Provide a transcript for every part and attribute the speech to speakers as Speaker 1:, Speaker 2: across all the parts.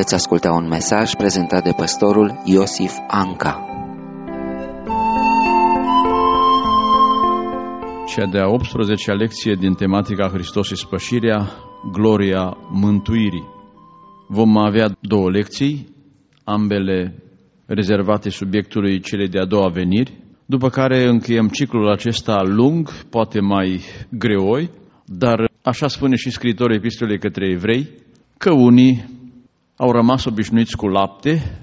Speaker 1: veți asculta un mesaj prezentat de pastorul Iosif Anca.
Speaker 2: Cea de-a 18-a lecție din tematica Hristos și spășirea, gloria mântuirii. Vom avea două lecții, ambele rezervate subiectului celei de-a doua veniri, după care încheiem ciclul acesta lung, poate mai greoi, dar așa spune și scriitorul epistolei către evrei, că unii au rămas obișnuiți cu lapte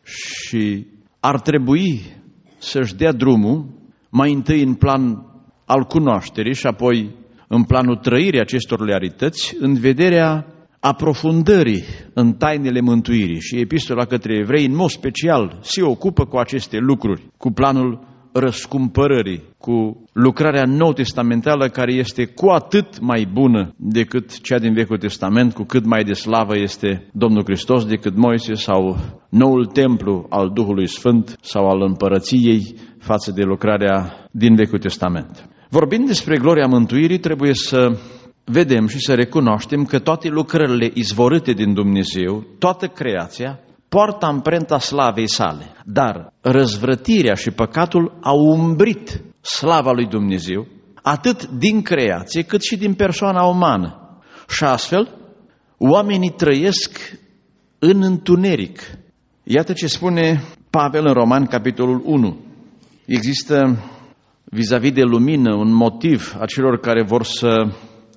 Speaker 2: și ar trebui să-și dea drumul mai întâi în plan al cunoașterii și apoi în planul trăirii acestor realități, în vederea aprofundării în tainele mântuirii. Și epistola către evrei, în mod special, se ocupă cu aceste lucruri, cu planul răscumpărării, cu lucrarea nou-testamentală care este cu atât mai bună decât cea din Vechiul Testament, cu cât mai de slavă este Domnul Hristos decât Moise sau noul templu al Duhului Sfânt sau al împărăției față de lucrarea din Vechiul Testament. Vorbind despre gloria mântuirii, trebuie să vedem și să recunoaștem că toate lucrările izvorâte din Dumnezeu, toată creația, poartă amprenta slavei sale. Dar răzvrătirea și păcatul au umbrit slava lui Dumnezeu, atât din creație cât și din persoana umană. Și astfel, oamenii trăiesc în întuneric. Iată ce spune Pavel în Romani, capitolul 1. Există vis-a-vis de lumină un motiv a celor care vor să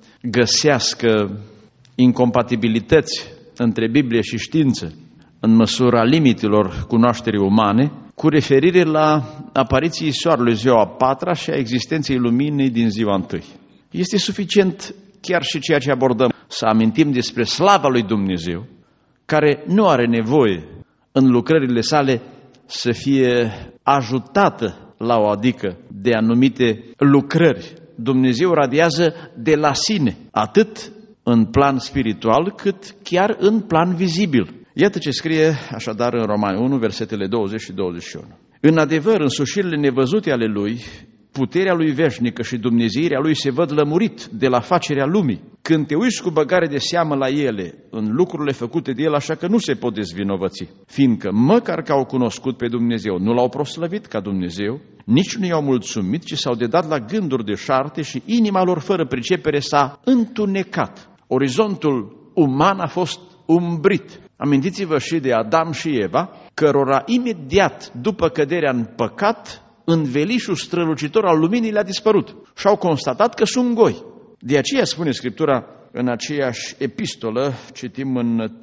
Speaker 2: găsească incompatibilități între Biblie și știință în măsura limitelor cunoașterii umane, cu referire la apariției soarelui ziua a patra și a existenței luminii din ziua întâi. Este suficient chiar și ceea ce abordăm, să amintim despre slava lui Dumnezeu, care nu are nevoie în lucrările sale să fie ajutată la o adică de anumite lucrări. Dumnezeu radiază de la sine, atât în plan spiritual, cât chiar în plan vizibil. Iată ce scrie așadar în Romani 1, versetele 20 și 21. În adevăr, însușirile nevăzute ale Lui, puterea Lui veșnică și dumnezeirea Lui se văd lămurit de la facerea lumii. Când te uiți cu băgare de seamă la ele, în lucrurile făcute de El, așa că nu se pot dezvinovăți. Fiindcă, măcar că au cunoscut pe Dumnezeu, nu L-au proslăvit ca Dumnezeu, nici nu i-au mulțumit, ci s-au dedat la gânduri de șarte și inima lor fără pricepere s-a întunecat. Orizontul uman a fost umbrit. Amintiți-vă și de Adam și Eva, cărora imediat după căderea în păcat, învelișul strălucitor al luminii le-a dispărut și au constatat că sunt goi. De aceea spune Scriptura în aceeași epistolă, citim în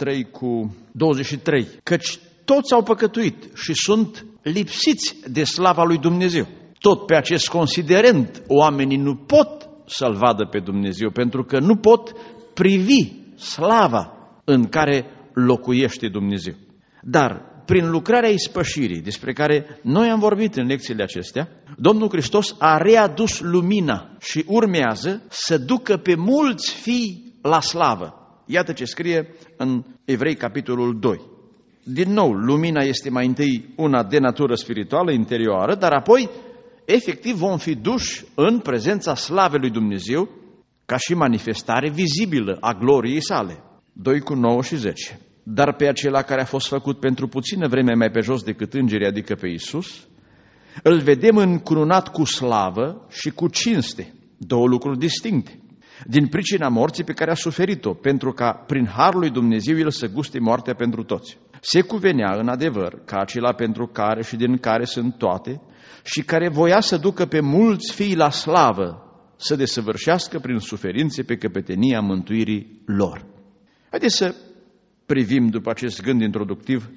Speaker 2: 3:23, căci toți au păcătuit și sunt lipsiți de slava lui Dumnezeu. Tot pe acest considerent oamenii nu pot să-L vadă pe Dumnezeu, pentru că nu pot privi slava în care locuiește Dumnezeu. Dar prin lucrarea ispășirii, despre care noi am vorbit în lecțiile acestea, Domnul Hristos a readus lumina și urmează să ducă pe mulți fii la slavă. Iată ce scrie în Evrei, capitolul 2. Din nou, lumina este mai întâi una de natură spirituală, interioară, dar apoi, efectiv, vom fi duși în prezența slavei lui Dumnezeu, ca și manifestare vizibilă a gloriei sale. 2:9 și 10. Dar pe acela care a fost făcut pentru puțină vreme mai pe jos decât îngerii, adică pe Iisus, îl vedem încununat cu slavă și cu cinste, două lucruri distincte, din pricina morții pe care a suferit-o, pentru ca prin harul lui Dumnezeu el să guste moartea pentru toți. Se cuvenea în adevăr ca acela pentru care și din care sunt toate și care voia să ducă pe mulți fii la slavă, să desăvârșească prin suferințe pe căpetenia mântuirii lor. Haideți să privim după acest gând introductiv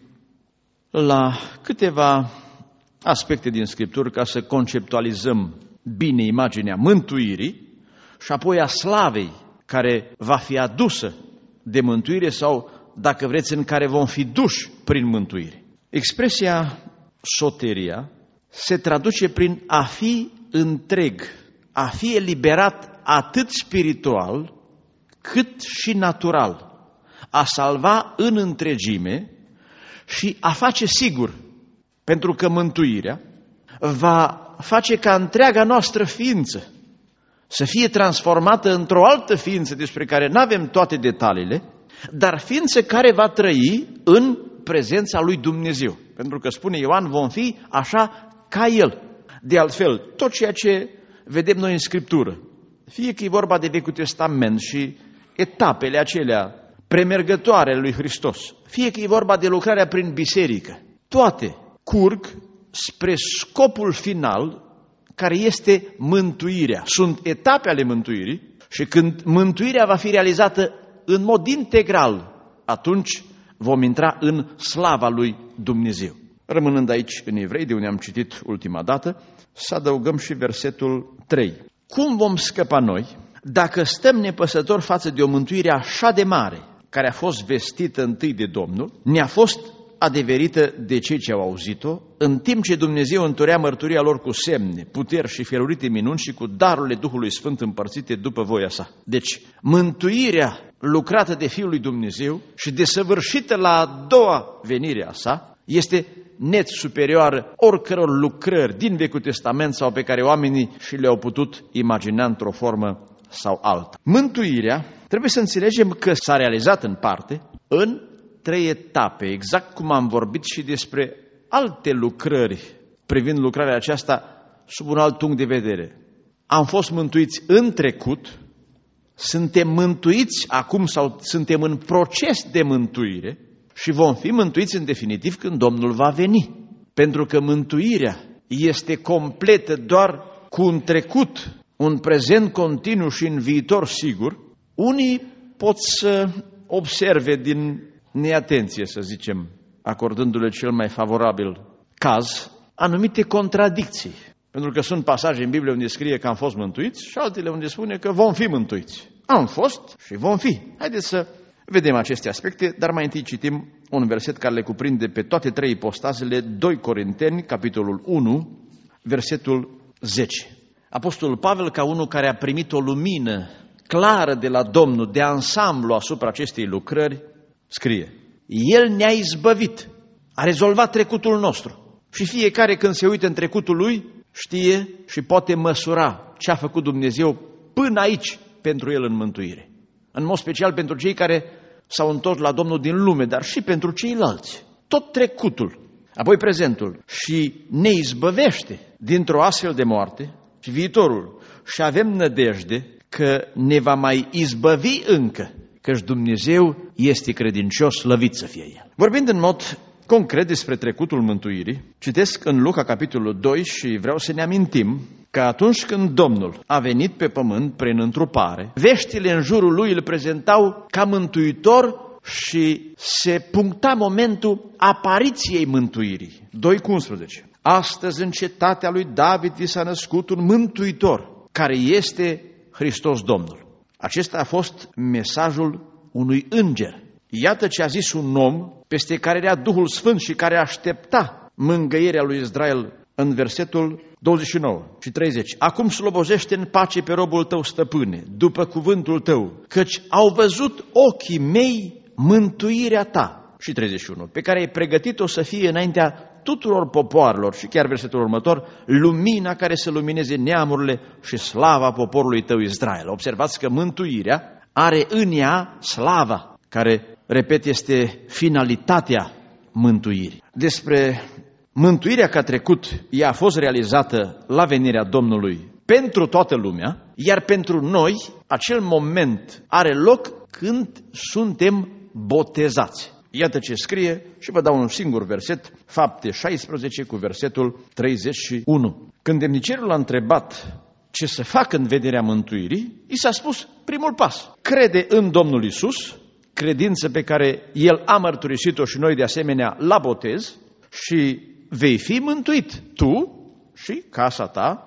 Speaker 2: la câteva aspecte din Scripturi ca să conceptualizăm bine imaginea mântuirii și apoi a slavei care va fi adusă de mântuire sau, dacă vreți, în care vom fi duși prin mântuire. Expresia soteria se traduce prin a fi întreg, a fi eliberat atât spiritual cât și natural, a salva în întregime și a face sigur, pentru că mântuirea va face ca întreaga noastră ființă să fie transformată într-o altă ființă despre care nu avem toate detaliile, dar ființă care va trăi în prezența lui Dumnezeu. Pentru că spune Ioan, vom fi așa ca El. De altfel, tot ceea ce vedem noi în Scriptură, fie că e vorba de Vechiul Testament și etapele acelea premergătoare lui Hristos, fie că e vorba de lucrarea prin biserică, toate curg spre scopul final, care este mântuirea. Sunt etape ale mântuirii și când mântuirea va fi realizată în mod integral, atunci vom intra în slava lui Dumnezeu. Rămânând aici în Evrei, de unde am citit ultima dată, să adăugăm și versetul 3. Cum vom scăpa noi dacă stăm nepăsători față de o mântuire așa de mare, care a fost vestită întâi de Domnul, ne-a fost adeverită de cei ce au auzit-o, în timp ce Dumnezeu întărea mărturia lor cu semne, puteri și felurite minuni și cu darurile Duhului Sfânt împărțite după voia sa. Deci, mântuirea lucrată de Fiul lui Dumnezeu și desăvârșită la a doua venire a sa, este net superioară oricăror lucrări din Vechiul Testament sau pe care oamenii și le-au putut imagina într-o formă sau alta. Mântuirea, trebuie să înțelegem că s-a realizat în parte în 3 etape, exact cum am vorbit și despre alte lucrări privind lucrarea aceasta sub un alt punct de vedere. Am fost mântuiți în trecut, suntem mântuiți acum sau suntem în proces de mântuire și vom fi mântuiți în definitiv când Domnul va veni. Pentru că mântuirea este completă doar cu un trecut, un prezent continuu și în viitor sigur. Unii pot să observe din neatenție, să zicem, acordându-le cel mai favorabil caz, anumite contradicții. Pentru că sunt pasaje în Biblie unde scrie că am fost mântuiți și altele unde spune că vom fi mântuiți. Am fost și vom fi. Haideți să vedem aceste aspecte, dar mai întâi citim un verset care le cuprinde pe toate 3 ipostazele, 2 Corinteni, capitolul 1, versetul 10. Apostolul Pavel, ca unul care a primit o lumină clară de la Domnul, de ansamblu asupra acestei lucrări, scrie: El ne-a izbăvit, a rezolvat trecutul nostru și fiecare când se uită în trecutul lui știe și poate măsura ce a făcut Dumnezeu până aici pentru el în mântuire. În mod special pentru cei care s-au întors la Domnul din lume, dar și pentru ceilalți. Tot trecutul, apoi prezentul și ne izbăvește dintr-o astfel de moarte și viitorul. Și avem nădejde că ne va mai izbăvi încă, căci Dumnezeu este credincios, slăvit să fie El. Vorbind în mod concret despre trecutul mântuirii, citesc în Luca capitolul 2 și vreau să ne amintim că atunci când Domnul a venit pe pământ prin întrupare, veștile în jurul lui îl prezentau ca mântuitor și se puncta momentul apariției mântuirii. 2:11. Astăzi în cetatea lui David vi s-a născut un mântuitor, care este Hristos Domnul. Acesta a fost mesajul unui înger. Iată ce a zis un om peste care era Duhul Sfânt și care aștepta mângâierea lui Israel în versetul 29 și 30. Acum slobozește în pace pe robul tău, stăpâne, după cuvântul tău, căci au văzut ochii mei mântuirea ta. Și 31. Pe care ai pregătit-o să fie înaintea tuturor popoarelor, și chiar versetul următor, lumina care să lumineze neamurile și slava poporului tău Israel. Observați că mântuirea are în ea slava, care, repet, este finalitatea mântuirii. Despre mântuirea ca trecut, ea a fost realizată la venirea Domnului pentru toată lumea, iar pentru noi acel moment are loc când suntem botezați. Iată ce scrie și vă dau un singur verset, Fapte 16 cu versetul 31. Când demnicerul a întrebat ce să facă în vederea mântuirii, i s-a spus primul pas: crede în Domnul Iisus, credință pe care El a mărturisit-o și noi de asemenea la botez, și vei fi mântuit tu și casa ta.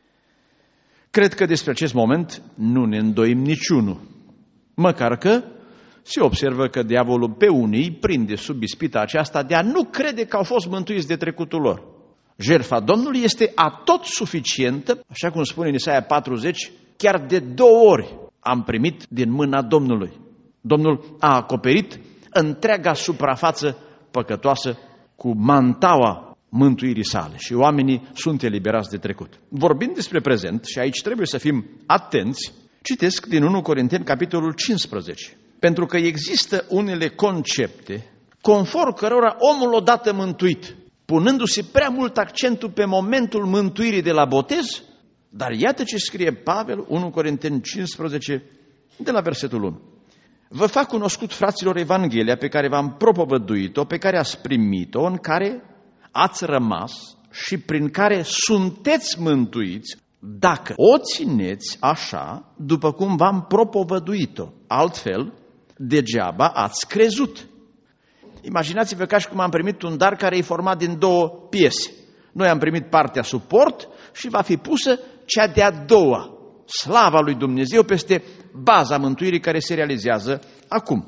Speaker 2: Cred că despre acest moment nu ne îndoim niciunul, măcar că se observă că diavolul pe unii îi prinde sub ispita aceasta de a nu crede că au fost mântuiți de trecutul lor. Jertfa Domnului este atot suficientă, așa cum spune în Isaia 40, chiar de 2 ori am primit din mâna Domnului. Domnul a acoperit întreaga suprafață păcătoasă cu mantaua mântuirii sale și oamenii sunt eliberați de trecut. Vorbind despre prezent, și aici trebuie să fim atenți, citesc din 1 Corinteni capitolul 15. Pentru că există unele concepte conform cărora omul odată mântuit, punându-se prea mult accentul pe momentul mântuirii de la botez, dar iată ce scrie Pavel, 1 Corinteni 15, de la versetul 1. Vă fac cunoscut, fraților, Evanghelia pe care v-am propovăduit-o, pe care ați primit-o, în care ați rămas și prin care sunteți mântuiți, dacă o țineți așa, după cum v-am propovăduit-o. Altfel, degeaba ați crezut. Imaginați-vă ca și cum am primit un dar care e format din două piese. Noi am primit partea suport și va fi pusă cea de-a doua. Slava lui Dumnezeu peste baza mântuirii care se realizează acum.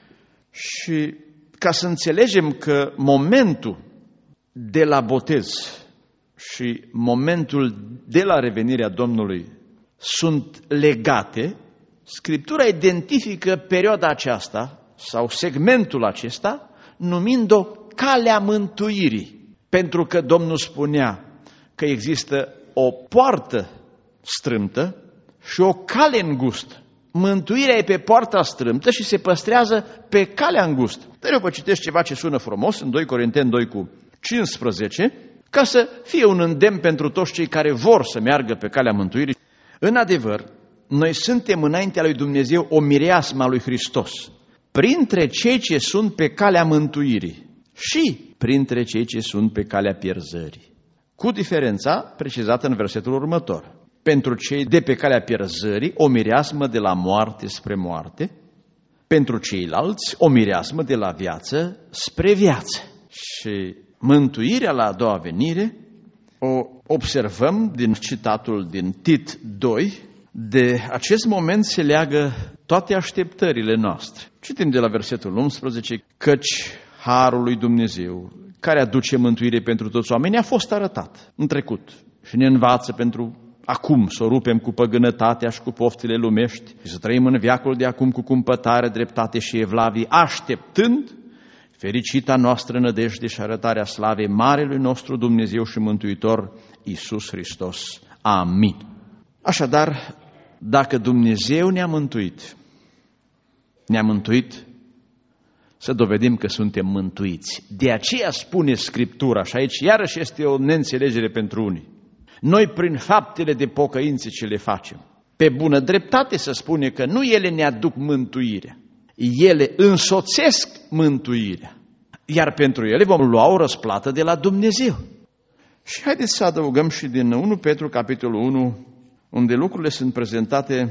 Speaker 2: Și ca să înțelegem că momentul de la botez și momentul de la revenirea Domnului sunt legate, Scriptura identifică perioada aceasta sau segmentul acesta numind-o calea mântuirii. Pentru că Domnul spunea că există o poartă strâmtă și o cale îngustă. Mântuirea e pe poarta strâmtă și se păstrează pe calea îngustă. Dar eu vă citesc ceva ce sună frumos în 2 Corinteni 2:15, ca să fie un îndemn pentru toți cei care vor să meargă pe calea mântuirii. În adevăr, noi suntem înaintea lui Dumnezeu o mireasmă a lui Hristos, printre cei ce sunt pe calea mântuirii și printre cei ce sunt pe calea pierzării. Cu diferența precizată în versetul următor. Pentru cei de pe calea pierzării, o mireasmă de la moarte spre moarte, pentru ceilalți, o mireasmă de la viață spre viață. Și mântuirea la a doua venire o observăm din citatul din Tit 2, de acest moment se leagă toate așteptările noastre. Citim de la versetul 11, căci harul lui Dumnezeu, care aduce mântuire pentru toți oamenii, a fost arătat în trecut și ne învață pentru acum să o rupem cu păgânătatea și cu poftile lumești și să trăim în veacul de acum cu cumpătare, dreptate și evlavie, așteptând fericita noastră nădejde și arătarea slavei Marelui nostru Dumnezeu și Mântuitor Iisus Hristos. Amin. Așadar, dacă Dumnezeu ne-a mântuit, să dovedim că suntem mântuiți. De aceea spune Scriptura, și aici iarăși este o neînțelegere pentru unii, noi prin faptele de pocăință ce le facem, pe bună dreptate să spune că nu ele ne aduc mântuirea, ele însoțesc mântuirea, iar pentru ele vom lua o răsplată de la Dumnezeu. Și haideți să adăugăm și din 1 Petru, capitolul 1, unde lucrurile sunt prezentate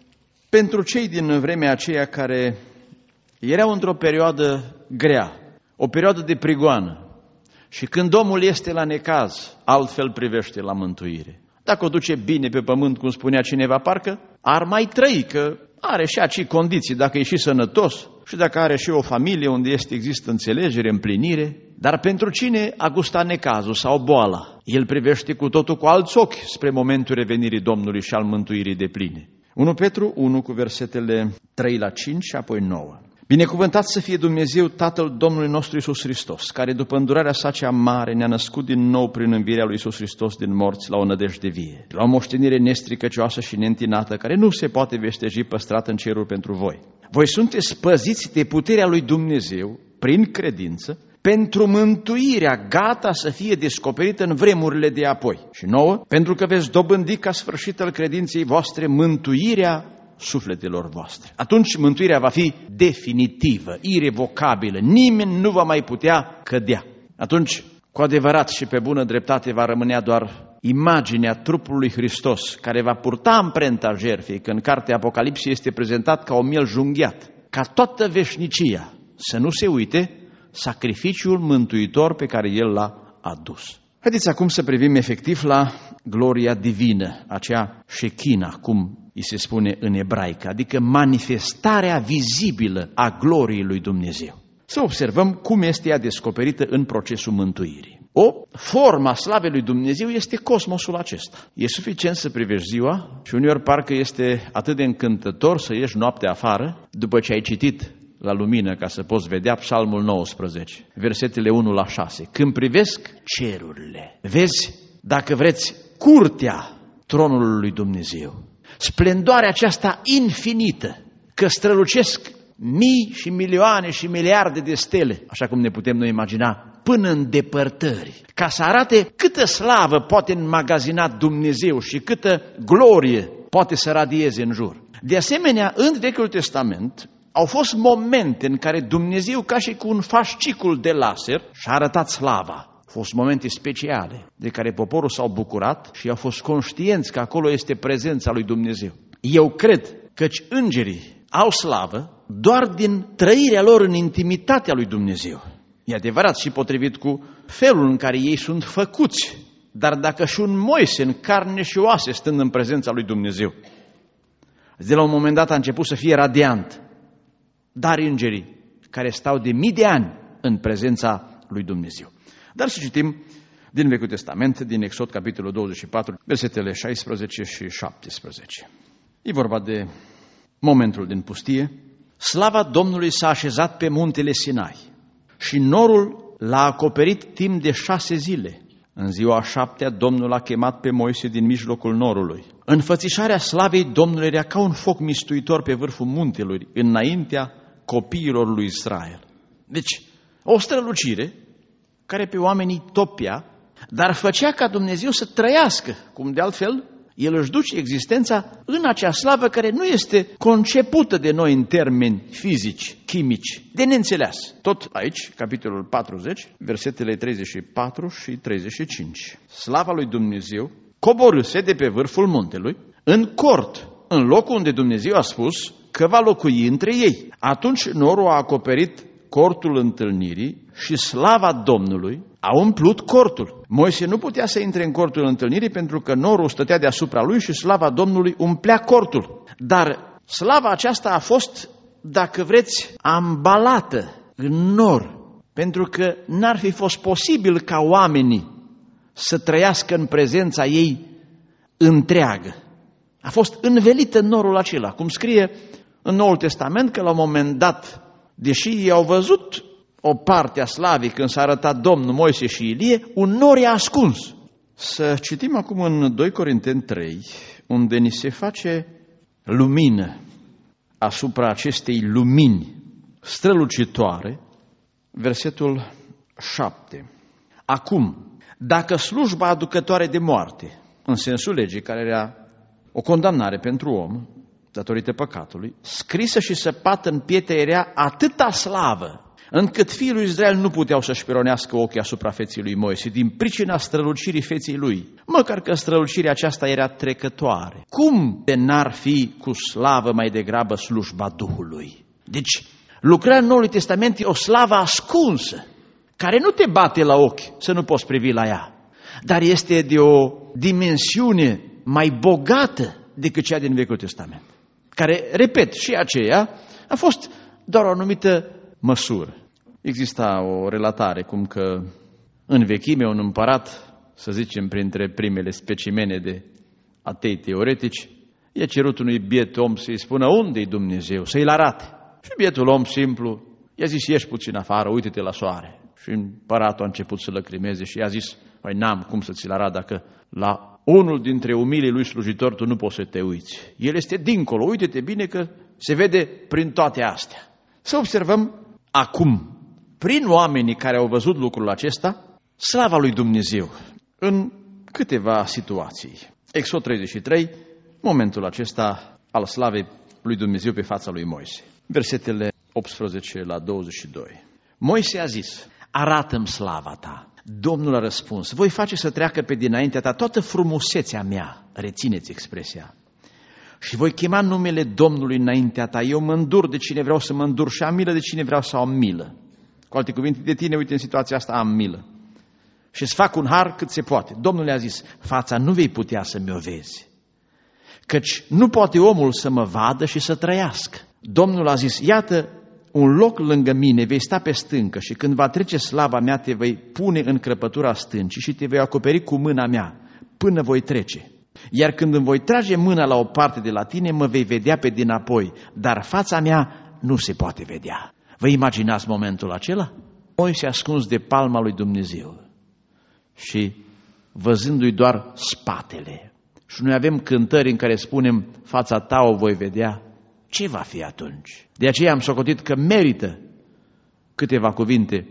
Speaker 2: pentru cei din vremea aceea care erau într-o perioadă grea, o perioadă de prigoană. Și când omul este la necaz, altfel privește la mântuire. Dacă o duce bine pe pământ, cum spunea cineva, parcă ar mai trăi, că are și acei condiții, dacă e și sănătos și dacă are și o familie unde există înțelegere, împlinire. Dar pentru cine a gustat necazul sau boala, el privește cu totul cu alți ochi spre momentul revenirii Domnului și al mântuirii depline. 1 Petru 1 cu versetele 3 la 5 și apoi 9. Binecuvântat să fie Dumnezeu, Tatăl Domnului nostru Iisus Hristos, care după îndurarea sa cea mare ne-a născut din nou prin învierea lui Iisus Hristos din morți la o nădejde vie, la o moștenire nestricăcioasă și neîntinată, care nu se poate veșteji, păstrată în cerul pentru voi. Voi sunteți păziți de puterea lui Dumnezeu, prin credință, pentru mântuirea gata să fie descoperită în vremurile de apoi. Și 9, pentru că veți dobândi ca sfârșit al credinței voastre mântuirea sufletelor voastre. Atunci mântuirea va fi definitivă, irevocabilă, nimeni nu va mai putea cădea. Atunci, cu adevărat și pe bună dreptate, va rămânea doar imaginea trupului Hristos, care va purta amprenta jertfei, că în cartea Apocalipsei este prezentat ca un miel junghiat, ca toată veșnicia să nu se uite sacrificiul mântuitor pe care El l-a adus. Haideți acum să privim efectiv la gloria divină, acea șechina, cum îi se spune în ebraică, adică manifestarea vizibilă a gloriei lui Dumnezeu. Să observăm cum este ea descoperită în procesul mântuirii. O formă a slavei lui Dumnezeu este cosmosul acesta. E suficient să privești ziua și uneori parcă este atât de încântător să ieși noaptea afară, după ce ai citit la lumină, ca să poți vedea Psalmul 19, versetele 1 la 6. Când privesc cerurile, vezi, dacă vreți, curtea tronului lui Dumnezeu. Splendoarea aceasta infinită, că strălucesc
Speaker 3: mii și milioane și miliarde de stele, așa cum ne putem noi imagina, până în depărtări, ca să arate câtă slavă poate înmagazina Dumnezeu și câtă glorie poate să radieze în jur. De asemenea, în Vechiul Testament au fost momente în care Dumnezeu, ca și cu un fascicul de laser, și-a arătat slava. Au fost momente speciale de care poporul s-au bucurat și au fost conștienți că acolo este prezența lui Dumnezeu. Eu cred căci îngerii au slavă doar din trăirea lor în intimitatea lui Dumnezeu. E adevărat și potrivit cu felul în care ei sunt făcuți, dar dacă și un Moise în carne și oase stând în prezența lui Dumnezeu, de la un moment dat a început să fie radiant, dar îngerii care stau de mii de ani în prezența lui Dumnezeu. Dar să citim din Vechiul Testament, din Exod, capitolul 24, versetele 16 și 17. E vorba de momentul din pustie. Slava Domnului s-a așezat pe muntele Sinai și norul l-a acoperit timp de 6 zile. În ziua a 7-a, Domnul a chemat pe Moise din mijlocul norului. Înfățișarea slavei Domnului era ca un foc mistuitor pe vârful muntelui, înaintea copiilor lui Israel. Deci, o strălucire care pe oamenii topea, dar făcea ca Dumnezeu să trăiască, cum de altfel El își duce existența în acea slavă care nu este concepută de noi în termeni fizici, chimici, de neînțeleas. Tot aici, capitolul 40, versetele 34 și 35. Slava lui Dumnezeu coborâse de pe vârful muntelui în cort, în locul unde Dumnezeu a spus că va locui între ei. Atunci norul a acoperit cortul întâlnirii și slava Domnului a umplut cortul. Moise nu putea să intre în cortul întâlnirii pentru că norul stătea deasupra lui și slava Domnului umplea cortul. Dar slava aceasta a fost, dacă vreți, ambalată în nor, pentru că n-ar fi fost posibil ca oamenii să trăiască în prezența ei întreagă. A fost învelită în norul acela, cum scrie în Noul Testament că la un moment dat, deși ei au văzut o parte a slavei când s-a arătat Domnul, Moise și Ilie, un nor i-a ascuns. Să citim acum în 2 Corinteni 3, unde ni se face lumină asupra acestei lumini strălucitoare, versetul 7. Acum, dacă slujba aducătoare de moarte, în sensul legii, care era o condamnare pentru om, datorită păcatului, scrisă și săpată în pietre era atâta slavă, încât fiii lui Israel nu puteau să-și pironească ochii asupra feții lui Moise, din pricina strălucirii feții lui, măcar că strălucirea aceasta era trecătoare. Cum de n-ar fi cu slavă mai degrabă slujba Duhului? Deci, lucrarea Noului Testament e o slavă ascunsă, care nu te bate la ochi să nu poți privi la ea, dar este de o dimensiune mai bogată decât cea din Vechiul Testament, care, repet, și aceea a fost doar o anumită măsură. Exista o relatare cum că în vechime un împărat, să zicem printre primele specimene de atei teoretici, i-a cerut unui biet om să-i spună unde-i Dumnezeu, să-i-l arate. Și bietul om simplu i-a zis, ieși puțin afară, uite-te la soare. Și împăratul a început să lăcrimeze și i-a zis, păi n-am cum să-ți-l arat dacă la unul dintre umilii lui slujitori tu nu poți să te uiți. El este dincolo, uite-te bine că se vede prin toate astea. Să observăm acum, prin oamenii care au văzut lucrul acesta, slava lui Dumnezeu în câteva situații. Exod 33, momentul acesta al slavei lui Dumnezeu pe fața lui Moise. Versetele 18 la 22. Moise a zis, arată-mi slava ta. Domnul a răspuns, voi face să treacă pe dinaintea ta toată frumusețea mea, rețineți expresia, și voi chema numele Domnului înaintea ta. Eu mă îndur de cine vreau să mă îndur și am milă de cine vreau să am milă. Cu alte cuvinte, de tine, uite, în situația asta am milă. Și îți fac un har cât se poate. Domnul le-a zis, fața nu vei putea să mi-o vezi, căci nu poate omul să mă vadă și să trăiască. Domnul a zis, iată, un loc lângă mine, vei sta pe stâncă și când va trece slava mea, te vei pune în crăpătura stâncii și te vei acoperi cu mâna mea până voi trece. Iar când îmi voi trage mâna la o parte de la tine, mă vei vedea pe dinapoi, dar fața mea nu se poate vedea. Vă imaginați momentul acela? Moise ascuns de palma lui Dumnezeu și văzându-i doar spatele. Și noi avem cântări în care spunem, fața ta o voi vedea, ce va fi atunci? De aceea am socotit că merită câteva cuvinte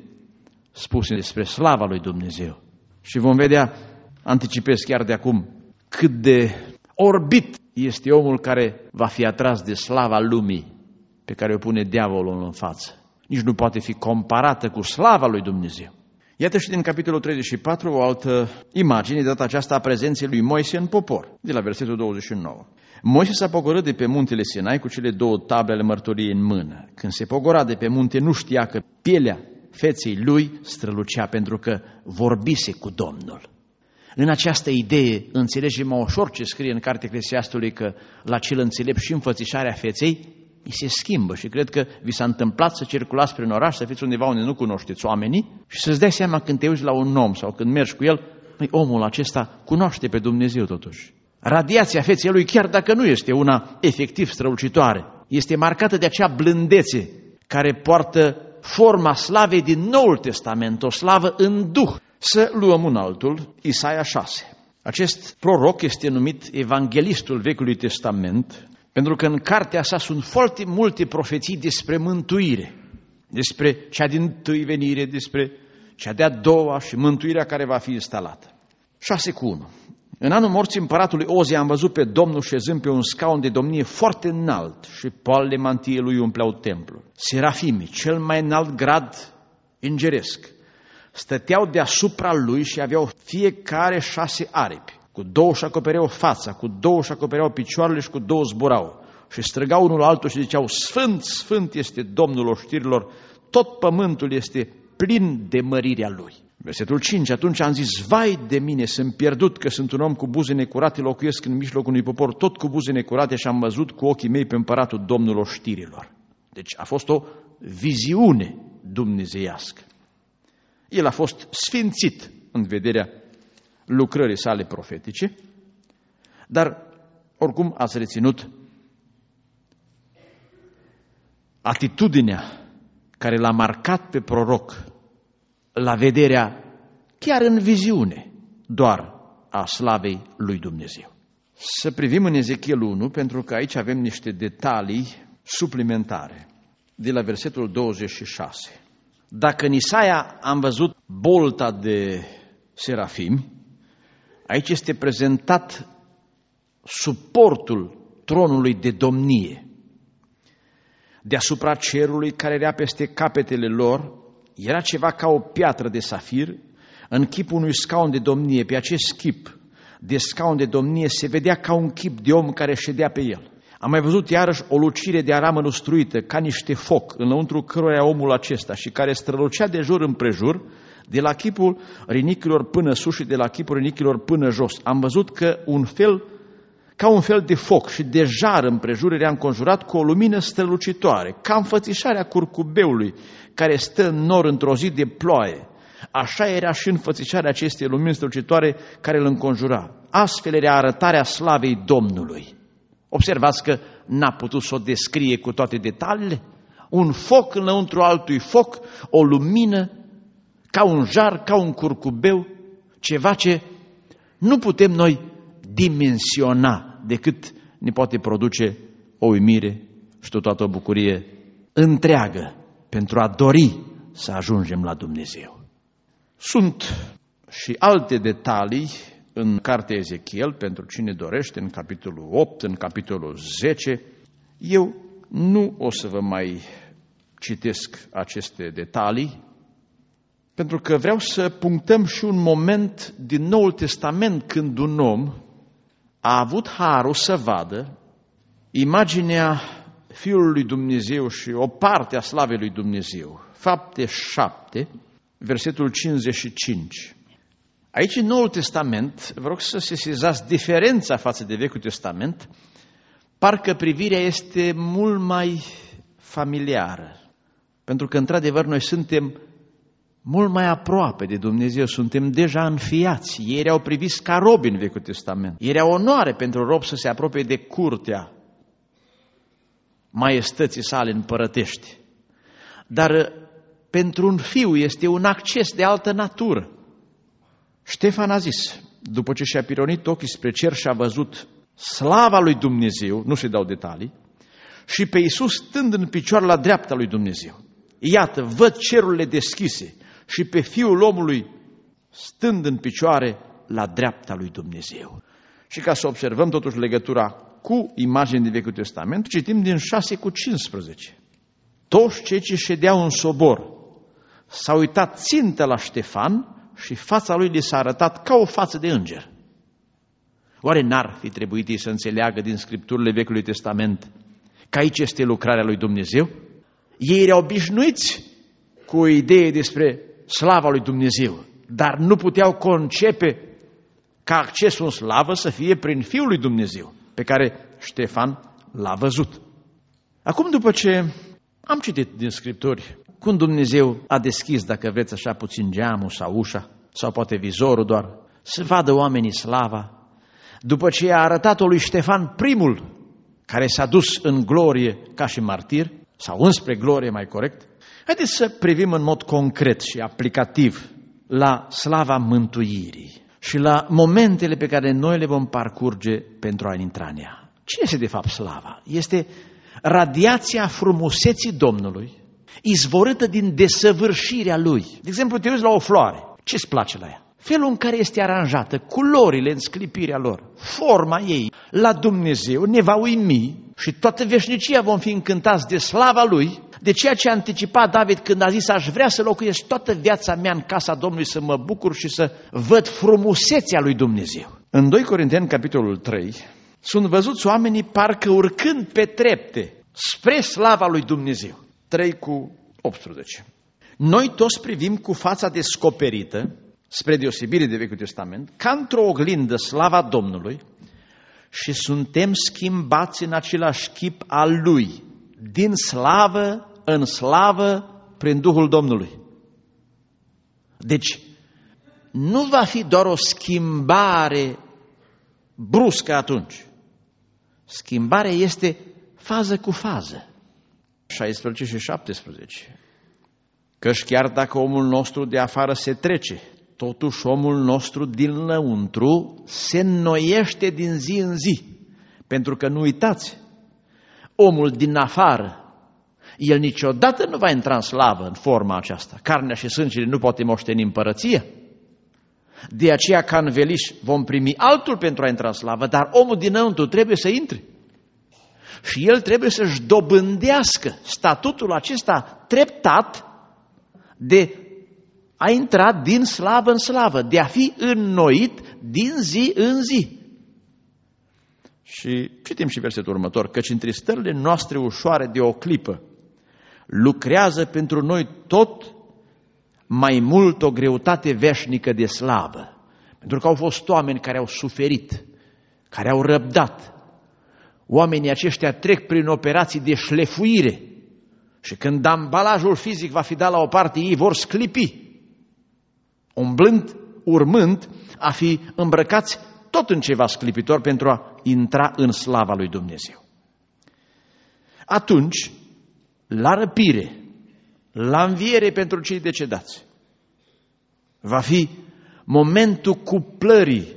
Speaker 3: spuse despre slava lui Dumnezeu. Și vom vedea, anticipez chiar de acum, cât de orbit este omul care va fi atras de slava lumii pe care o pune diavolul în față. Nici nu poate fi comparată cu slava lui Dumnezeu. Iată și din capitolul 34 o altă imagine, de data aceasta a prezenței lui Moise în popor, de la versetul 29. Moise s-a pogorât de pe muntele Sinai cu cele 2 table ale mărturiei în mână. Când se pogora de pe munte, nu știa că pielea feței lui strălucea, pentru că vorbise cu Domnul. În această idee înțelegem mai ușor ce scrie în cartea Eclesiastului, că la cel înțelept și înfățișarea feței îi se schimbă. Și cred că vi s-a întâmplat să circulați prin oraș, să fiți undeva unde nu cunoașteți oamenii și să-ți dai seama când te uiți la un om sau când mergi cu el, omul acesta cunoaște pe Dumnezeu totuși. Radiația feței lui, chiar dacă nu este una efectiv strălucitoare, este marcată de acea blândețe care poartă forma slavei din Noul Testament, o slavă în Duh. Să luăm un altul, Isaia 6. Acest proroc este numit evanghelistul Vechiului Testament, pentru că în cartea sa sunt foarte multe profeții despre mântuire, despre cea dintâi venire, despre cea de-a doua și mântuirea care va fi instalată. 6:1. În anul morții împăratului Ozia am văzut pe Domnul șezând pe un scaun de domnie foarte înalt și poalele mantiei lui umpleau templul. Serafimii, cel mai înalt grad îngeresc, stăteau deasupra lui și aveau fiecare 6 aripi. Cu 2 își acopereau fața, cu 2 își acopereau picioarele și cu 2 zburau. Și strigau unul altul și ziceau: Sfânt, Sfânt este Domnul oștirilor, tot pământul este plin de mărirea Lui. Versetul 5, atunci am zis: vai de mine, sunt pierdut, că sunt un om cu buze necurate, locuiesc în mijlocul unui popor tot cu buze necurate și am văzut cu ochii mei pe împăratul Domnul oștirilor. Deci a fost o viziune dumnezeiască. El a fost sfințit în vederea lucrării sale profetice, dar oricum ați reținut atitudinea care l-a marcat pe proroc la vederea, chiar în viziune, doar a slavei lui Dumnezeu. Să privim în Ezechiel 1, pentru că aici avem niște detalii suplimentare, de la versetul 26. Dacă în Isaia am văzut bolta de serafimi, aici este prezentat suportul tronului de domnie. Deasupra cerului care era peste capetele lor, era ceva ca o piatră de safir, în chipul unui scaun de domnie. Pe acest chip de scaun de domnie se vedea ca un chip de om care ședea pe el. Am mai văzut iarăși o lucire de aramă lustruită, ca niște foc, înăuntru căruia omul acesta, și care strălucea de jur împrejur, de la chipul rinichilor până sus și de la chipul rinichilor până jos. Am văzut că ca un fel de foc și de jar împrejur era înconjurat cu o lumină strălucitoare, ca înfățișarea curcubeului care stă în nor într-o zi de ploaie. Așa era și înfățișarea acestei lumini strălucitoare care îl înconjura. Astfel era arătarea slavei Domnului. Observați că n-a putut să o descrie cu toate detaliile. Un foc înăuntru altui foc, o lumină, ca un jar, ca un curcubeu, ceva ce nu putem noi dimensiona, decât ne poate produce o uimire și toată o bucurie întreagă pentru a dori să ajungem la Dumnezeu. Sunt și alte detalii în cartea Ezechiel, pentru cine dorește, în capitolul 8, în capitolul 10. Eu nu o să vă mai citesc aceste detalii, pentru că vreau să punctăm și un moment din Noul Testament când un om a avut harul să vadă imaginea Fiului lui Dumnezeu și o parte a slavei lui Dumnezeu. Fapte 7, versetul 55. Aici, în Noul Testament, vă rog să sesizați diferența față de Vechiul Testament, parcă privirea este mult mai familiară. Pentru că, într-adevăr, noi suntem mult mai aproape de Dumnezeu, suntem deja înfiați. Ei erau priviți ca robi în Vechiul Testament. Era onoare pentru rob să se apropie de curtea maiestății sale împărătești. Dar pentru un fiu este un acces de altă natură. Ștefan a zis, după ce și-a pironit ochii spre cer și a văzut slava lui Dumnezeu, nu se dau detalii, și pe Iisus stând în picioare la dreapta lui Dumnezeu. Iată, văd cerurile deschise și pe Fiul omului stând în picioare la dreapta lui Dumnezeu. Și ca să observăm totuși legătura cu imagini din Vechiul Testament, citim din 6:15. Toți cei ce ședeau în sobor s-au uitat țintă la Ștefan și fața lui li s-a arătat ca o față de înger. Oare n-ar fi trebuit ei să înțeleagă din Scripturile Vechiului Testament că aici este lucrarea lui Dumnezeu? Ei erau obișnuiți cu o idee despre slava lui Dumnezeu, dar nu puteau concepe ca accesul în slavă să fie prin Fiul lui Dumnezeu, pe care Ștefan l-a văzut. Acum, după ce am citit din Scripturi cum Dumnezeu a deschis, dacă vreți așa, puțin geamul sau ușa, sau poate vizorul doar, să vadă oamenii slava, după ce a arătat-o lui Ștefan primul, care s-a dus în glorie ca și martir, sau înspre glorie mai corect, haideți să privim în mod concret și aplicativ la slava mântuirii și la momentele pe care noi le vom parcurge pentru a intra în ea. Ce este de fapt slava? Este radiația frumuseții Domnului, izvorâtă din desăvârșirea Lui. De exemplu, te uiți la o floare. Ce-ți place la ea? Felul în care este aranjată, culorile în sclipirea lor, forma ei, la Dumnezeu ne va uimi și toată veșnicia vom fi încântați de slava Lui, de ceea ce a anticipat David când a zis: aș vrea să locuiesc toată viața mea în casa Domnului, să mă bucur și să văd frumusețea lui Dumnezeu. În 2 Corinteni, capitolul 3, sunt văzuți oamenii parcă urcând pe trepte spre slava lui Dumnezeu. 3:18. Noi toți privim cu fața descoperită, spre deosebire de Vechiul Testament, ca într-o oglindă slava Domnului și suntem schimbați în același chip al Lui, din slavă în slavă, prin Duhul Domnului. Deci, nu va fi doar o schimbare bruscă atunci. Schimbarea este fază cu fază. 16 și 17. Căci chiar dacă omul nostru de afară se trece, totuși omul nostru dinăuntru se înnoiește din zi în zi. Pentru că nu uitați, omul din afară, el niciodată nu va intra în slavă în forma aceasta. Carnea și sângele nu poate moșteni împărăția. De aceea, ca în veliș, vom primi altul pentru a intra în slavă, dar omul dinăuntru trebuie să intre. Și el trebuie să-și dobândească statutul acesta treptat de a intra din slavă în slavă, de a fi înnoit din zi în zi. Și citim și versetul următor: căci întristările noastre ușoare de o clipă lucrează pentru noi tot mai mult o greutate veșnică de slavă. Pentru că au fost oameni care au suferit, care au răbdat. Oamenii aceștia trec prin operații de șlefuire și când ambalajul fizic va fi dat la o parte, ei vor sclipi, umblând, urmând a fi îmbrăcați tot în ceva sclipitor pentru a intra în slava lui Dumnezeu. Atunci, la răpire, la înviere pentru cei decedați, va fi momentul cuplării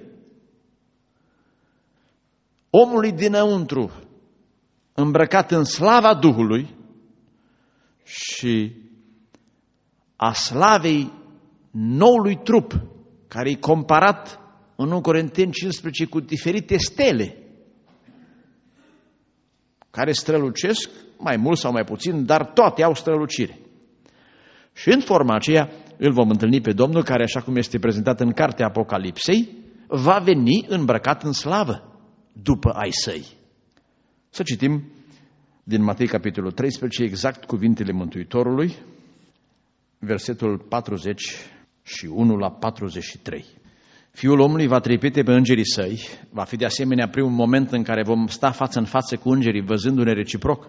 Speaker 3: omului dinăuntru îmbrăcat în slava Duhului și a slavei noului trup, care e comparat în 1 Corinteni 15 cu diferite stele care strălucesc mai mult sau mai puțin, dar toate au strălucire. Și în forma aceea îl vom întâlni pe Domnul, care, așa cum este prezentat în cartea Apocalipsei, va veni îmbrăcat în slavă după ai săi. Să citim din Matei capitolul 13 exact cuvintele Mântuitorului, versetul 41 la 43. Fiul omului va trimite pe îngerii săi, va fi de asemenea primul moment în care vom sta față în față cu îngerii, văzându-ne reciproc.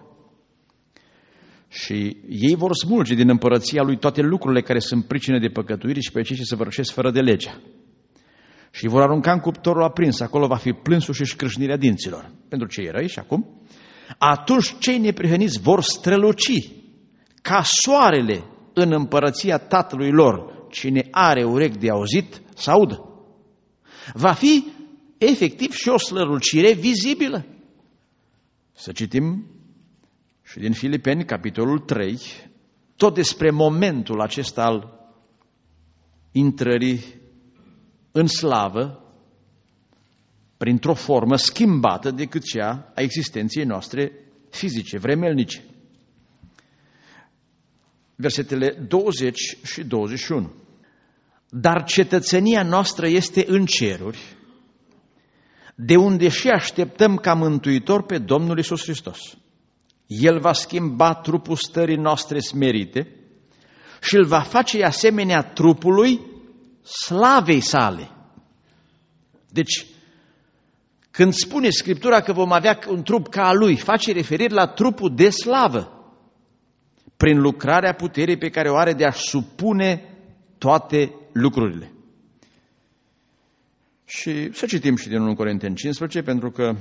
Speaker 3: Și ei vor smulge din împărăția lui toate lucrurile care sunt pricină de păcătuire și pe cei ce se vărășesc fără de legea. Și vor arunca în cuptorul aprins, acolo va fi plânsul și scrâșnirea dinților. Pentru cei răi și acum, atunci cei neprihăniți vor străluci ca soarele în împărăția Tatălui lor. Cine are urechi de auzit, să audă. Va fi efectiv și o strălucire vizibilă. Să citim Și din Filipeni, capitolul 3, tot despre momentul acesta al intrării în slavă, printr-o formă schimbată decât cea a existenței noastre fizice, vremelnice. Versetele 20 și 21. Dar cetățenia noastră este în ceruri, de unde și așteptăm ca mântuitor pe Domnul Iisus Hristos. El va schimba trupul stării noastre smerite și îl va face asemenea trupului slavei sale. Deci, când spune Scriptura că vom avea un trup ca a Lui, face referire la trupul de slavă, prin lucrarea puterii pe care o are de a supune toate lucrurile. Și să citim și din 1 Corinteni 15, pentru că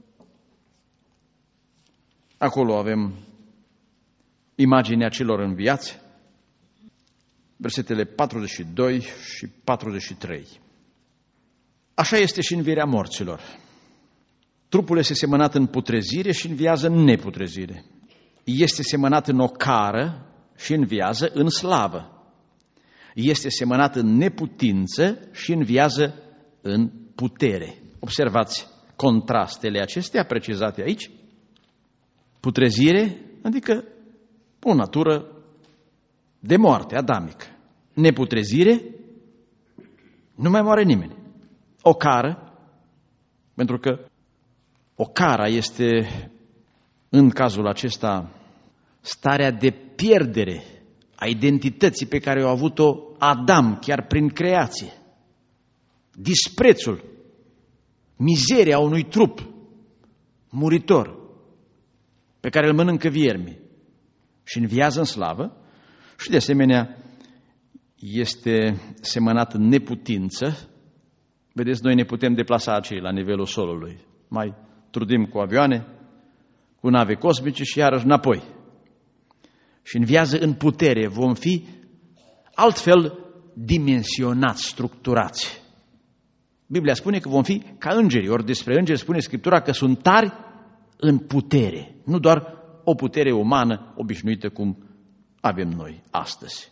Speaker 3: acolo avem imaginea celor înviați, versetele 42 și 43. Așa este și învierea morților. Trupul este semănat în putrezire și înviază în neputrezire. Este semănat în ocară și înviază în slavă. Este semănat în neputință și înviază în putere. Observați contrastele acestea precizate aici. Putrezire, adică o natură de moarte adamică. Neputrezire, nu mai moare nimeni. Ocară, pentru că ocara este, în cazul acesta, starea de pierdere a identității pe care o a avut-o Adam, chiar prin creație. Disprețul, mizeria unui trup muritor, pe care îl mănâncă viermi și înviază în slavă, și de asemenea este semănat în neputință. Vedeți, noi ne putem deplasa acei la nivelul solului. Mai trudim cu avioane, cu nave cosmice și iarăși înapoi. Și înviază în putere. Vom fi altfel dimensionați, structurați. Biblia spune că vom fi ca îngerii, ori despre îngeri spune Scriptura că sunt tari în putere, nu doar o putere umană obișnuită cum avem noi astăzi.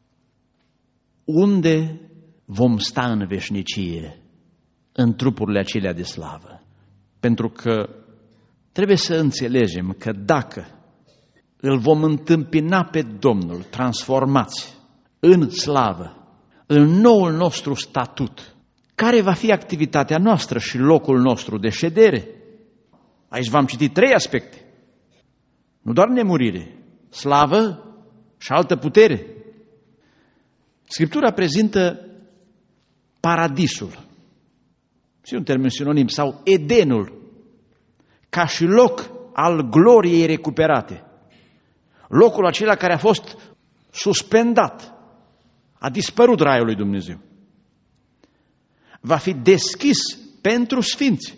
Speaker 3: Unde vom sta în veșnicie? În trupurile acelea de slavă. Pentru că trebuie să înțelegem că dacă îl vom întâmpina pe Domnul transformați în slavă, în noul nostru statut, care va fi activitatea noastră și locul nostru de ședere? Aici v-am citit 3 aspecte. Nu doar nemurire, slavă și altă putere. Scriptura prezintă paradisul, și un termen sinonim, sau Edenul, ca și loc al gloriei recuperate. Locul acela care a fost suspendat, a dispărut raiul lui Dumnezeu. Va fi deschis pentru sfinți.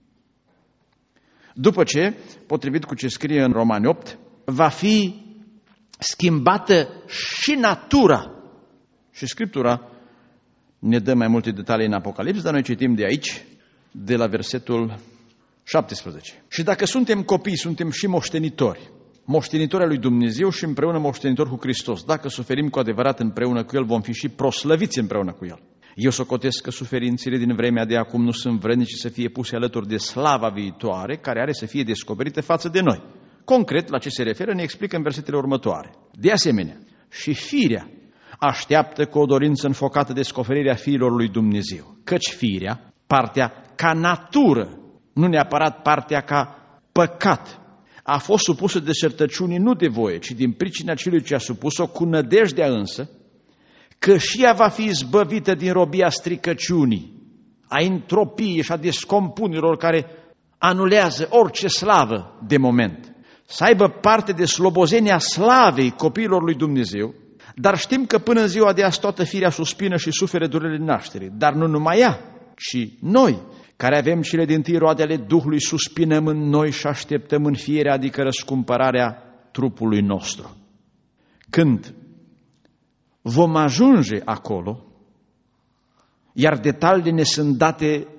Speaker 3: După ce, potrivit cu ce scrie în Romani 8, va fi schimbată și natura. Și Scriptura ne dă mai multe detalii în Apocalips, dar noi citim de aici, de la versetul 17. Și dacă suntem copii, suntem și moștenitori. Moștenitori al lui Dumnezeu și împreună moștenitori cu Hristos. Dacă suferim cu adevărat împreună cu El, vom fi și proslăviți împreună cu El. Eu socotesc că suferințele din vremea de acum nu sunt vrednice să fie puse alături de slava viitoare, care are să fie descoperită față de noi. Concret, la ce se referă, ne explică în versetele următoare. De asemenea, și firea așteaptă cu o dorință înfocată descoperirea fiilor lui Dumnezeu. Căci firea, partea ca natură, nu neapărat partea ca păcat, a fost supusă deșertăciunii nu de voie, ci din pricina celui ce a supus-o, cu nădejdea însă că și ea va fi izbăvită din robia stricăciunii, a entropiei și a descompunerilor care anulează orice slavă de moment. Să aibă parte de slobozenia slavei copiilor lui Dumnezeu, dar știm că până în ziua de azi toată firea suspină și suferă durerile nașterii. Dar nu numai ea, ci noi, care avem cele dintâi roade ale Duhului, suspinăm în noi și așteptăm înfierea, adică răscumpărarea trupului nostru. Când vom ajunge acolo, iar detaliile ne sunt date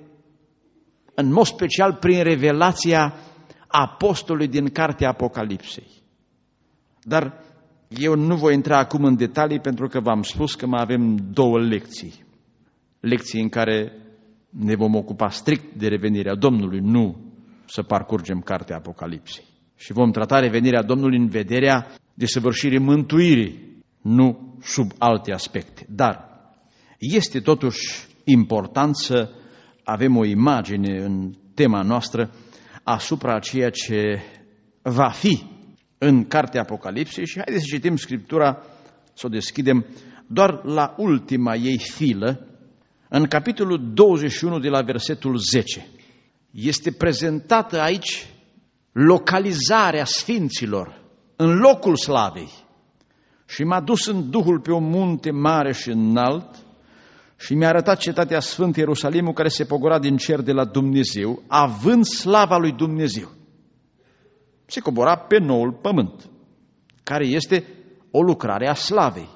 Speaker 3: în mod special prin revelația apostolului din cartea Apocalipsei. Dar eu nu voi intra acum în detalii pentru că v-am spus că mai avem 2 lecții. Lecții în care ne vom ocupa strict de revenirea Domnului, nu să parcurgem cartea Apocalipsei. Și vom trata revenirea Domnului în vederea desăvârșirii mântuirii, nu sub alte aspecte. Dar este totuși important să avem o imagine în tema noastră asupra a ceea ce va fi în cartea Apocalipsei și haideți să citim Scriptura, să o deschidem doar la ultima ei filă, în capitolul 21 de la versetul 10. Este prezentată aici localizarea sfinților în locul slavei. Și m-a dus în Duhul pe un munte mare și înalt și mi-a arătat cetatea sfântă Ierusalimul care se pogora din cer de la Dumnezeu, având slava lui Dumnezeu. Se cobora pe noul pământ, care este o lucrare a slavei.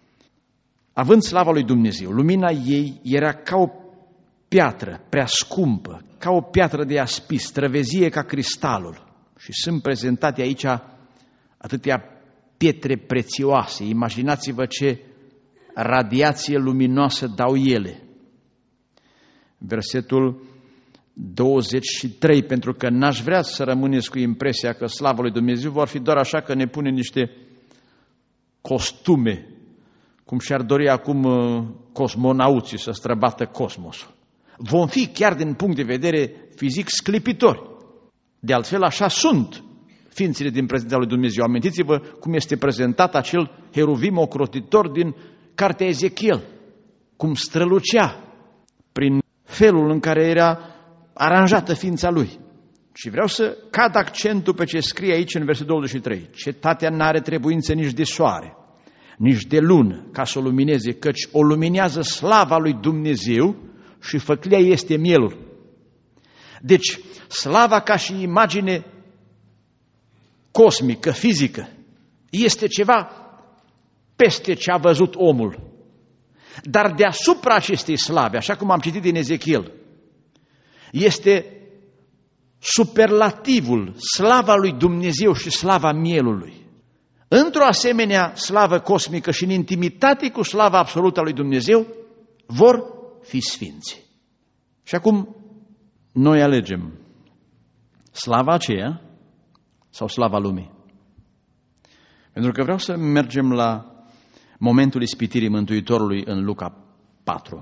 Speaker 3: Având slava lui Dumnezeu, lumina ei era ca o piatră prea scumpă, ca o piatră de aspis, străvezie ca cristalul. Și sunt prezentate aici atâtea pietre prețioase. Imaginați-vă ce radiație luminoasă dau ele. Versetul 23, pentru că n-aș vrea să rămâneți cu impresia că slava lui Dumnezeu vor fi doar așa că ne pune niște costume, cum și-ar dori acum cosmonauții să străbată cosmosul. Vom fi chiar din punct de vedere fizic sclipitori. De altfel așa sunt ființele din prezența lui Dumnezeu. Amintiți-vă cum este prezentat acel heruvim ocrotitor din cartea Ezechiel, cum strălucea prin felul în care era aranjată ființa lui. Și vreau să cad accentul pe ce scrie aici în versetul 23. Cetatea n-are trebuință nici de soare, nici de lună ca să o lumineze, căci o luminează slava lui Dumnezeu și făclia este mielul. Deci, slava ca și imagine cosmică, fizică, este ceva peste ce a văzut omul. Dar deasupra acestei slave, așa cum am citit din Ezechiel, este superlativul, slava lui Dumnezeu și slava mielului. Într-o asemenea slavă cosmică și în intimitate cu slava absolută a lui Dumnezeu, vor fi sfinți. Și acum noi alegem slava aceea sau slava lumii. Pentru că vreau să mergem la momentul ispitirii Mântuitorului în Luca 4.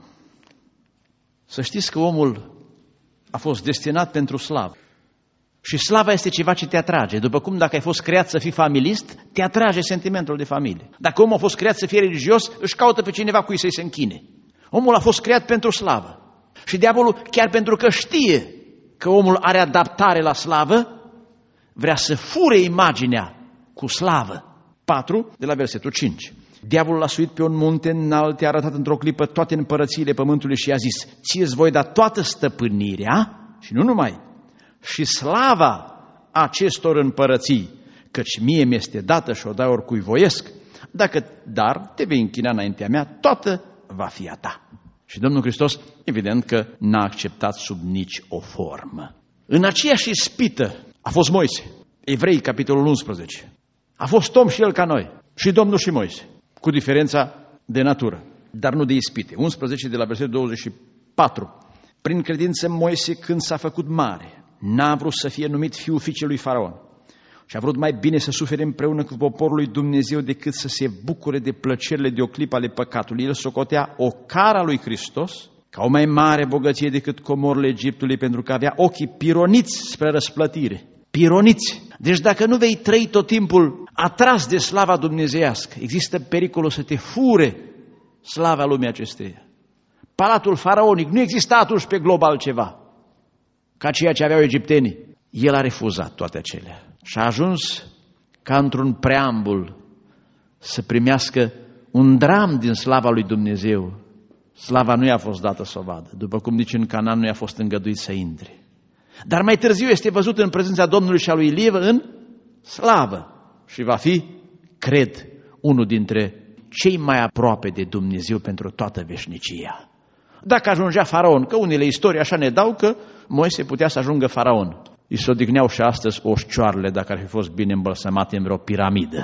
Speaker 3: Să știți că omul a fost destinat pentru slavă. Și slava este ceva ce te atrage. După cum dacă ai fost creat să fii familist, te atrage sentimentul de familie. Dacă omul a fost creat să fie religios, își caută pe cineva cui să-i se închine. Omul a fost creat pentru slavă. Și diavolul, chiar pentru că știe că omul are adaptare la slavă, vrea să fure imaginea cu slavă. 4, de la versetul 5. Diavolul l-a suit pe un munte înalt, i-a arătat într-o clipă toate împărățiile pământului și i-a zis: ție-ți voi da toată stăpânirea și nu numai, și slava acestor împărății, căci mie mi-este dată și o dau oricui voiesc, dar te vei închina înaintea mea, toată va fi a ta. Și Domnul Hristos, evident că n-a acceptat sub nici o formă. În aceeași ispită a fost Moise, Evrei, capitolul 11. A fost om și el ca noi, și Domnul și Moise, cu diferența de natură, dar nu de ispite. 11 de la versetul 24. Prin credință Moise, când s-a făcut mare, n-a vrut să fie numit fiul fiicei lui Faraon și a vrut mai bine să sufere împreună cu poporul lui Dumnezeu decât să se bucure de plăcerile de o clipă ale păcatului. El socotea o cara lui Hristos ca o mai mare bogăție decât comorile Egiptului, pentru că avea ochii pironiți spre răsplătire. Pironiți! Deci dacă nu vei trăi tot timpul atras de slava dumnezeiască, există pericolul să te fure slava lumii acesteia. Palatul faraonic, nu exista atunci pe glob altceva ca ceea ce aveau egiptenii. El a refuzat toate acelea și a ajuns ca într-un preambul să primească un dram din slava lui Dumnezeu. Slava nu i-a fost dată să o vadă, după cum nici în Canaan nu i-a fost îngăduit să intre. Dar mai târziu este văzut în prezența Domnului și a lui Ilie în slavă și va fi, cred, unul dintre cei mai aproape de Dumnezeu pentru toată veșnicia. Dacă ajungea faraon, că unele istorii așa ne dau că Moise putea să ajungă faraon. Îi se odihneau și astăzi oșcioarele dacă ar fi fost bine îmbălsămate în vreo piramidă.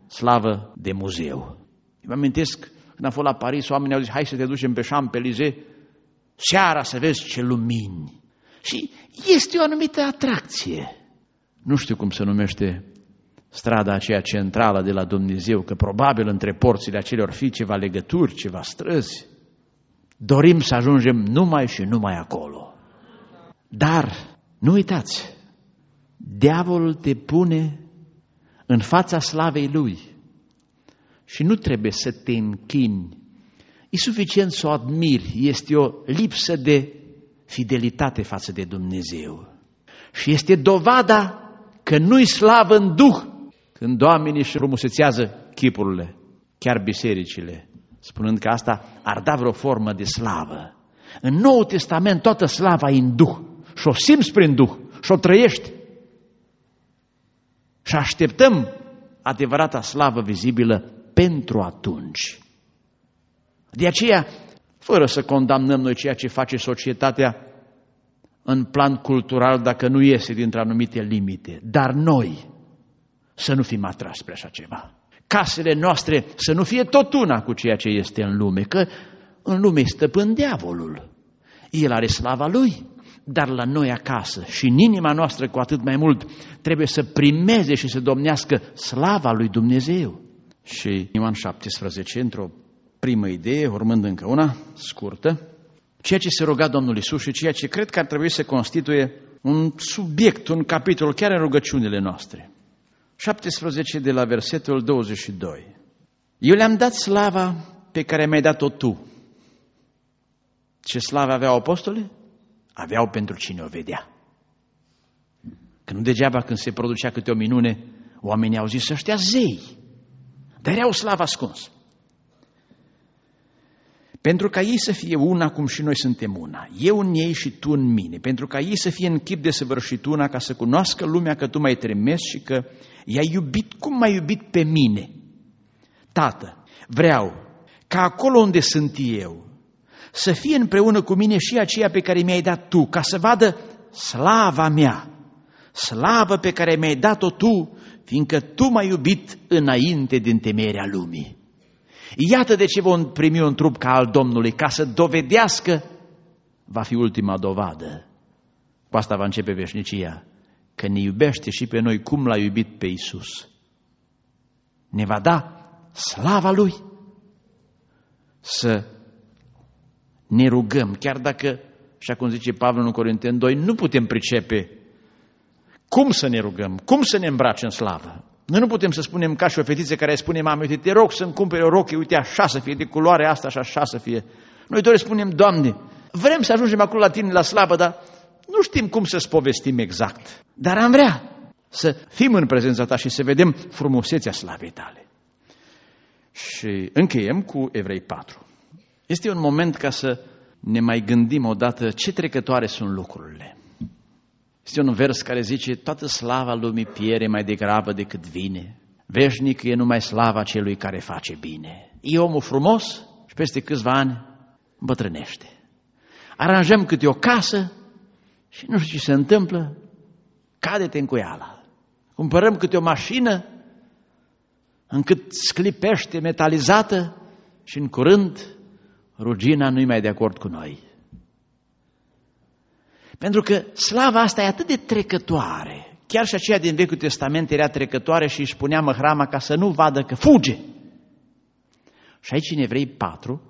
Speaker 3: slavă de muzeu. Mă amintesc când am fost la Paris, oamenii au zis, hai să te ducem pe Champs-Élysées, seara să vezi ce lumini. Și este o anumită atracție. Nu știu cum se numește strada aceea centrală de la Dumnezeu, că probabil între porțile acelea or fi ceva legături, ceva străzi. Dorim să ajungem numai și numai acolo. Dar, nu uitați, diavolul te pune în fața slavei lui și nu trebuie să te închini. E suficient să o admiri, este o lipsă de fidelitate față de Dumnezeu. Și este dovada că nu-i slavă în duh când oamenii își frumusețează chipurile, chiar bisericile, spunând că asta ar da vreo formă de slavă. În Noul Testament toată slava e în duh și o simți prin duh și o trăiești. Și așteptăm adevărata slavă vizibilă pentru atunci. De aceea, fără să condamnăm noi ceea ce face societatea în plan cultural, dacă nu iese dintre anumite limite, dar noi să nu fim atrași spre așa ceva. Casele noastre să nu fie tot una cu ceea ce este în lume, că în lume este stăpân diavolul. El are slava lui, dar la noi acasă și în inima noastră cu atât mai mult trebuie să primeze și să domnească slava lui Dumnezeu. Și Ioan 17, într-o primă idee, urmând încă una scurtă, ceea ce se ruga Domnul Iisus și ceea ce cred că ar trebui să constituie un subiect, un capitol, chiar în rugăciunile noastre. 17 de la versetul 22. Eu le-am dat slava pe care mi-ai dat-o tu. Ce slavă aveau apostole? Aveau pentru cine o vedea. Că nu degeaba când se producea câte o minune, oamenii au zis ăștia zei, dar era o slavă ascunsă. Pentru ca ei să fie una cum și noi suntem una, eu în ei și tu în mine, pentru ca ei să fie în chip de săvârșit una, ca să cunoască lumea că tu m-ai trimis și că i-ai iubit cum m-ai iubit pe mine. Tată, vreau ca acolo unde sunt eu să fie împreună cu mine și aceea pe care mi-ai dat tu, ca să vadă slava mea, slavă pe care mi-ai dat-o tu, fiindcă tu m-ai iubit înainte din temerea lumii. Iată de ce vom primi un trup ca al Domnului, ca să dovedească, va fi ultima dovadă. Cu asta va începe veșnicia, că ne iubește și pe noi cum l-a iubit pe Iisus. Ne va da slava Lui să ne rugăm, chiar dacă, așa cum zice Pavel în Corinteni 2, nu putem pricepe cum să ne rugăm, cum să ne îmbrace în slavă. Noi nu putem să spunem ca și o fetiță care spune, mamă, uite, te rog să-mi cumpere o rochie, uite, așa să fie, de culoare asta și așa să fie. Noi doar spunem, Doamne, vrem să ajungem acolo la Tine la slavă, dar nu știm cum să-ți povestim exact. Dar am vrea să fim în prezența Ta și să vedem frumusețea slavei Tale. Și încheiem cu Evrei 4. Este un moment ca să ne mai gândim odată ce trecătoare sunt lucrurile. Este un vers care zice, toată slava lumii piere mai degrabă decât vine. Veșnic e numai slava celui care face bine. E omul frumos și peste câțiva ani îmbătrânește. Aranjăm câte o casă și nu știu ce se întâmplă, cade-te în cuiala. Cumpărăm câte o mașină încât sclipește metalizată și în curând rugina nu-i mai de acord cu noi. Pentru că slava asta e atât de trecătoare. Chiar și aceea din Vechiul Testament era trecătoare și își punea măhrama ca să nu vadă că fuge. Și aici în Evrei 4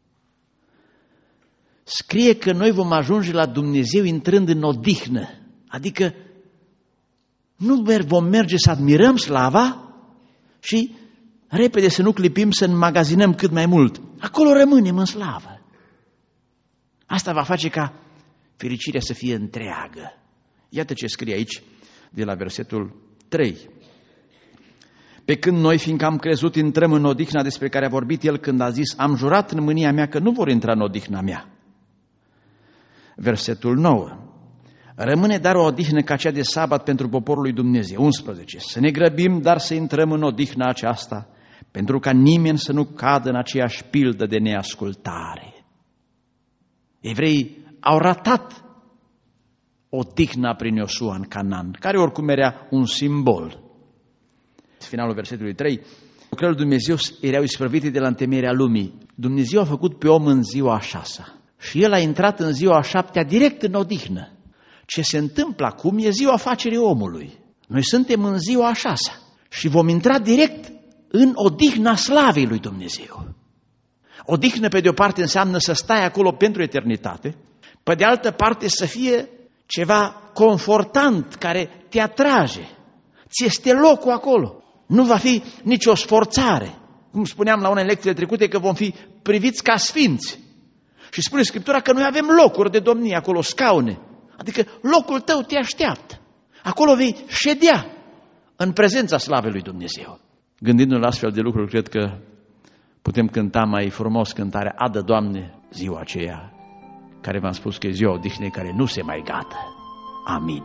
Speaker 3: scrie că noi vom ajunge la Dumnezeu intrând în odihnă. Adică nu vom merge să admirăm slava și repede să nu clipim, să înmagazinăm cât mai mult. Acolo rămânem în slavă. Asta va face ca fericirea să fie întreagă. Iată ce scrie aici de la versetul 3. Pe când noi, fiindcă am crezut, intrăm în odihna despre care a vorbit El când a zis, am jurat în mânia mea că nu vor intra în odihna mea. Versetul 9. Rămâne dar o odihnă ca cea de sabat pentru poporul lui Dumnezeu. 11. Să ne grăbim, dar să intrăm în odihna aceasta, pentru ca nimeni să nu cadă în aceeași pildă de neascultare. Evreii au ratat odihna prin Iosua în Canaan, care oricum era un simbol. Finalul versetului 3, Lucrările lui Dumnezeu erau isprăvite de la întemeierea lumii. Dumnezeu a făcut pe om în ziua a 6-a și el a intrat în ziua a 7-a direct în odihnă. Ce se întâmplă acum e ziua afacerii omului. Noi suntem în ziua a 6-a și vom intra direct în odihna slavei lui Dumnezeu. Odihnă, pe de o parte, înseamnă să stai acolo pentru eternitate, pe de altă parte să fie ceva confortant care te atrage. Ți este locul acolo. Nu va fi nicio sforțare. Cum spuneam la unele lecțiile trecute, că vom fi priviți ca sfinți. Și spune Scriptura că noi avem locuri de domnie acolo, scaune. Adică locul tău te așteaptă. Acolo vei ședea în prezența slavei lui Dumnezeu. Gândindu-ne la astfel de lucruri, cred că putem cânta mai frumos cântarea Adă, Doamne, ziua aceea, care v-am spus că e ziua odihnei care nu se mai gata. Amin.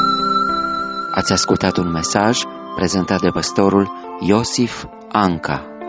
Speaker 1: Ați ascultat un mesaj prezentat de pastorul Iosif Anca.